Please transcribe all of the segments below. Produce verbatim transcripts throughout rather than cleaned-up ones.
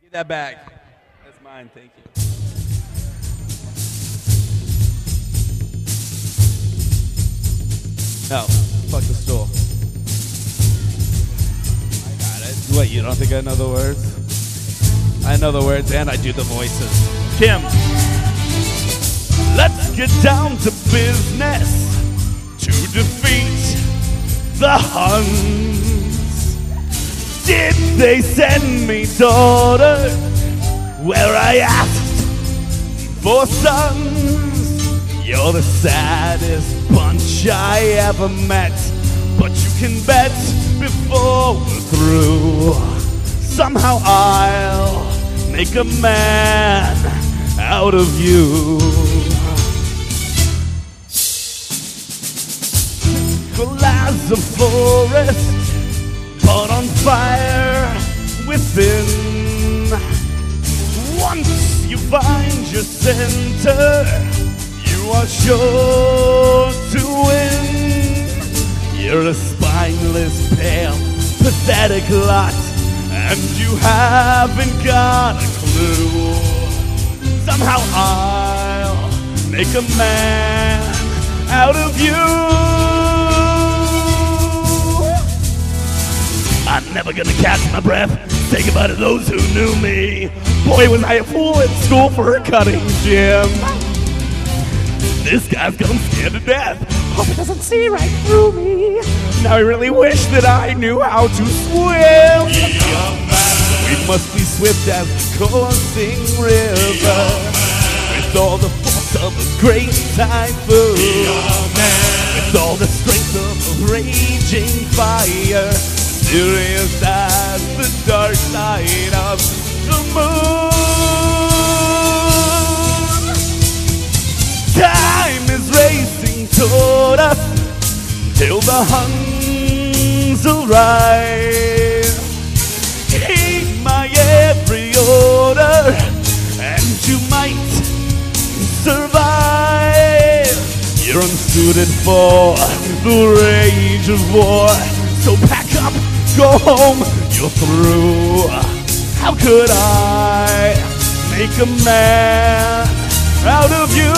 me that bag. That's mine, thank you. No, fuck the stool. I got it. What, you don't think I know the words? I know the words and I do the voices. Kim. Let's get down to business to defeat the Huns. Did they send me daughter where I asked for sons? You're the saddest bunch I ever met, but you can bet before we're through, somehow I'll make a man out of you. Cool as a forest, but on fire within. Once you find your center, you are sure to win. You're a spineless, pale, pathetic lot, and you haven't got a clue. Somehow I'll make a man out of you. I'm never gonna catch my breath. Say goodbye to those who knew me. Boy, was I a fool at school for a cutting gym. This guy's gone scared to death. Hope he doesn't see right through me. Now I really wish that I knew how to swim. We must be swift as the coursing river, with all the force of a great typhoon, with all the strength of a raging fire, mysterious as the dark side of the moon. Time is racing toward us till the Huns arrive. Heed my every order, and you might survive. You're unsuited for the rage of war, so pack up, go home, you're through. How could I make a man out of you?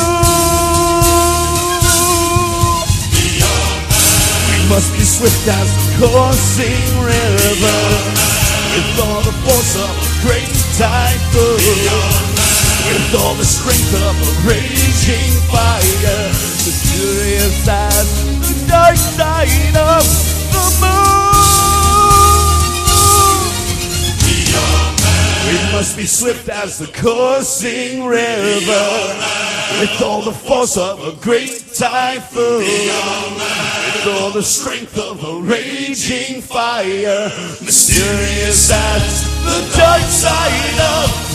We must be swift as the coursing river, with all the force of a great typhoon, with all the strength of a raging fire, mysterious as the dark side of the moon. We must be swift as the coursing river, with all the force of a great typhoon, with all the strength of a raging fire, mysterious as the dark side of